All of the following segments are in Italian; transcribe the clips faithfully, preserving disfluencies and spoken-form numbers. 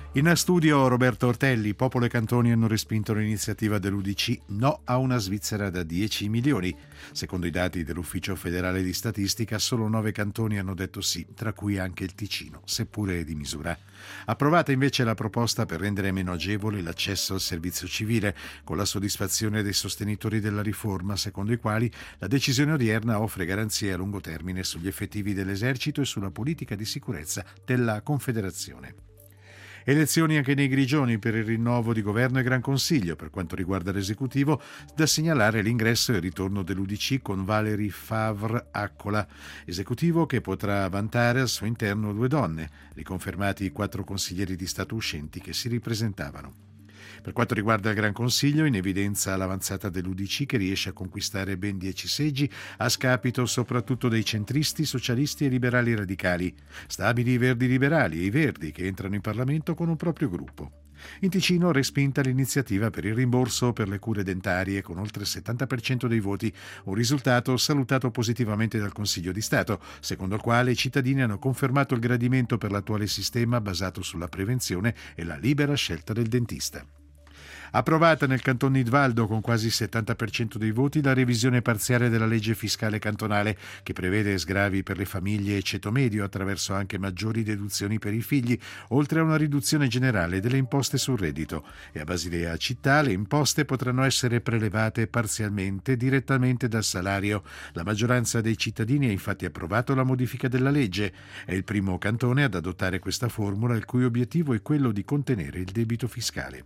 In studio Roberto Ortelli. Popolo e cantoni hanno respinto l'iniziativa dell'U D C no a una Svizzera da dieci milioni. Secondo i dati dell'Ufficio federale di statistica, solo nove cantoni hanno detto sì, tra cui anche il Ticino, seppure di misura. Approvata invece la proposta per rendere meno agevole l'accesso al servizio civile, con la soddisfazione dei sostenitori della riforma, secondo i quali la decisione odierna offre garanzie a lungo termine sugli effettivi dell'esercito e sulla politica di sicurezza della Confederazione. Elezioni anche nei Grigioni per il rinnovo di governo e Gran Consiglio. Per quanto riguarda l'esecutivo, da segnalare l'ingresso e il ritorno dell'U D C con Valérie Favre-Accola, esecutivo che potrà vantare al suo interno due donne, riconfermati i quattro consiglieri di Stato uscenti che si ripresentavano. Per quanto riguarda il Gran Consiglio, in evidenza l'avanzata dell'U D C che riesce a conquistare ben dieci seggi a scapito soprattutto dei centristi, socialisti e liberali radicali. Stabili i Verdi liberali e i Verdi che entrano in Parlamento con un proprio gruppo. In Ticino respinta l'iniziativa per il rimborso per le cure dentarie con oltre il settanta per cento dei voti, un risultato salutato positivamente dal Consiglio di Stato, secondo il quale i cittadini hanno confermato il gradimento per l'attuale sistema basato sulla prevenzione e la libera scelta del dentista. Approvata nel canton Nidwaldo con quasi il settanta per cento dei voti la revisione parziale della legge fiscale cantonale che prevede sgravi per le famiglie e ceto medio attraverso anche maggiori deduzioni per i figli, oltre a una riduzione generale delle imposte sul reddito. E a Basilea città le imposte potranno essere prelevate parzialmente direttamente dal salario. La maggioranza dei cittadini ha infatti approvato la modifica della legge. È il primo cantone ad adottare questa formula, il cui obiettivo è quello di contenere il debito fiscale.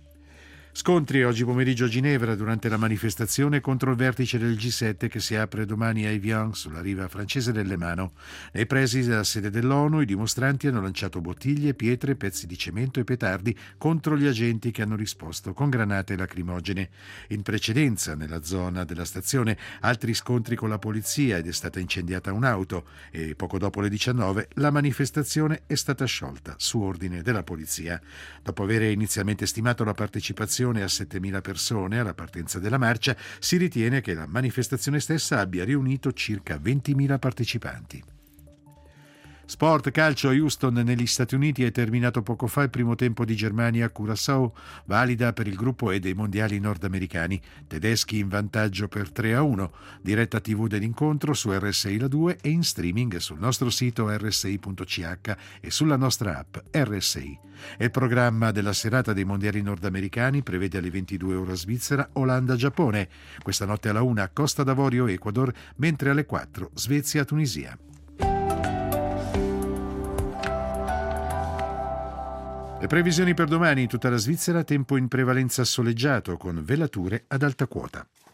Scontri oggi pomeriggio a Ginevra durante la manifestazione contro il vertice del G sette che si apre domani a Evian sulla riva francese del Lemano. Nei pressi della sede dell'ONU i dimostranti hanno lanciato bottiglie, pietre, pezzi di cemento e petardi contro gli agenti che hanno risposto con granate lacrimogene. In precedenza, nella zona della stazione, altri scontri con la polizia ed è stata incendiata un'auto e poco dopo le diciannove la manifestazione è stata sciolta su ordine della polizia. Dopo aver inizialmente stimato la partecipazione a settemila persone alla partenza della marcia, si ritiene che la manifestazione stessa abbia riunito circa ventimila partecipanti. Sport, calcio, Houston negli Stati Uniti è terminato poco fa il primo tempo di Germania-Curaçao, valida per il gruppo E dei mondiali nordamericani. Tedeschi in vantaggio per tre a uno. Diretta tivù dell'incontro su R S I La due e in streaming sul nostro sito R S I punto C H e sulla nostra app R S I. E il programma della serata dei mondiali nordamericani prevede alle ventidue ora Svizzera, Olanda-Giappone. Questa notte alla una Costa d'Avorio, Ecuador, mentre alle quattro Svezia-Tunisia. Le previsioni per domani in tutta la Svizzera: tempo in prevalenza soleggiato con velature ad alta quota.